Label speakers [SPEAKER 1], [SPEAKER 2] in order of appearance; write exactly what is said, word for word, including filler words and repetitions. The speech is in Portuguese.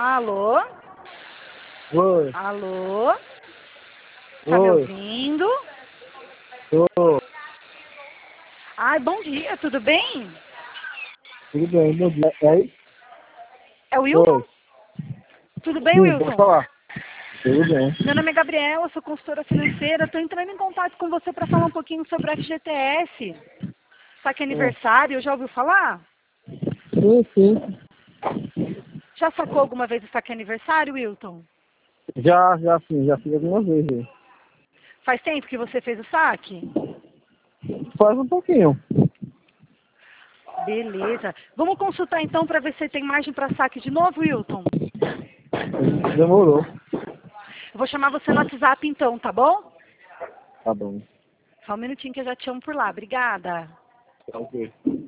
[SPEAKER 1] Alô?
[SPEAKER 2] Oi.
[SPEAKER 1] Alô? Tá me
[SPEAKER 2] Oi.
[SPEAKER 1] ouvindo?
[SPEAKER 2] Oi.
[SPEAKER 1] Ai, bom dia, tudo bem?
[SPEAKER 2] Tudo bem, bom dia. É aí?
[SPEAKER 1] É o
[SPEAKER 2] Oi.
[SPEAKER 1] Wilton? Tudo bem,
[SPEAKER 2] Sim, pode
[SPEAKER 1] Wilton?
[SPEAKER 2] falar. Tudo bem.
[SPEAKER 1] Meu nome é Gabriela, sou consultora financeira. Estou entrando em contato com você para falar um pouquinho sobre o F G T S. Saque
[SPEAKER 2] É.
[SPEAKER 1] aniversário, já ouviu falar?
[SPEAKER 2] Sim, sim.
[SPEAKER 1] Já sacou alguma vez o saque aniversário, Wilton?
[SPEAKER 2] Já, já sim, já fiz algumas vezes.
[SPEAKER 1] Faz tempo que você fez o saque?
[SPEAKER 2] Faz um pouquinho.
[SPEAKER 1] Beleza. Vamos consultar então para ver se tem margem para saque de novo, Wilton?
[SPEAKER 2] Demorou.
[SPEAKER 1] Eu vou chamar você no WhatsApp então, tá bom?
[SPEAKER 2] Tá bom.
[SPEAKER 1] Só um minutinho que eu já te chamo por lá. Obrigada.
[SPEAKER 2] Tá ok.